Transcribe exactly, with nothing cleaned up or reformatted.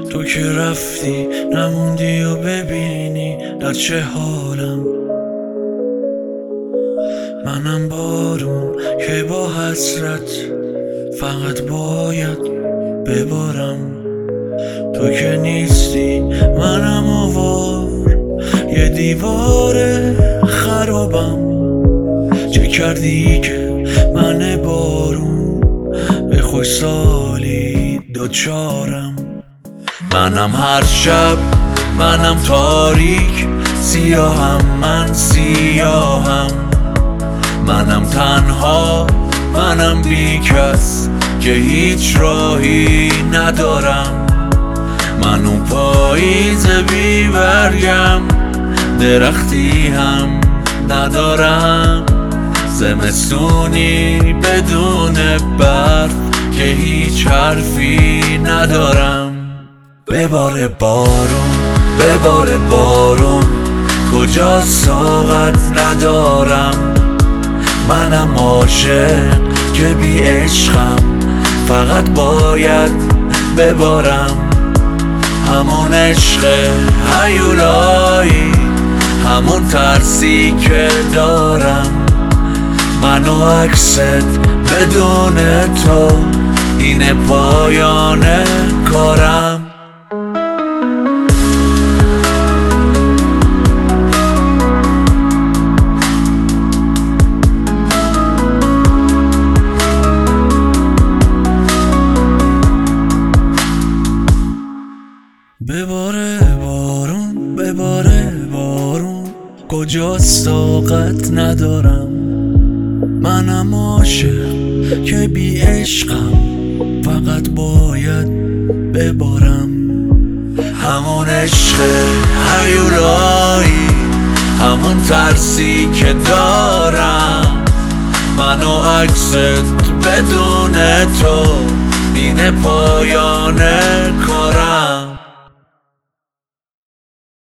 تو که رفتی نموندی و ببینی در چه حالم. منم بارون که با حسرت فقط باید ببارم. تو که نیستی منم آوار یه دیوار خرابم. چه کردی که من بارون به خوشحالی دوچارم. منم هر شب منم تاریک سیاهم، من سیاهم. منم تنها منم بی کس که هیچ راهی ندارم. من اون پاییز بی برگم درختی هم ندارم. زمستونی بدون برف که هیچ حرفی ندارم. بباره بارون بباره بارون کجاست طاقت ندارم. منم عاشق که بی عشقم فقط باید ببارم. همون عشق هیولایی، همون ترسی که دارم. من و عکست بدون تو اینه پایان کارم. بباره بارون بباره بارون کجاست طاقت ندارم. منم عاشق که بی عشقم فقط باید ببارم. همون عشق هیولایی، همون ترسی که دارم. من و عکست بدون تو اینه پایان کارم.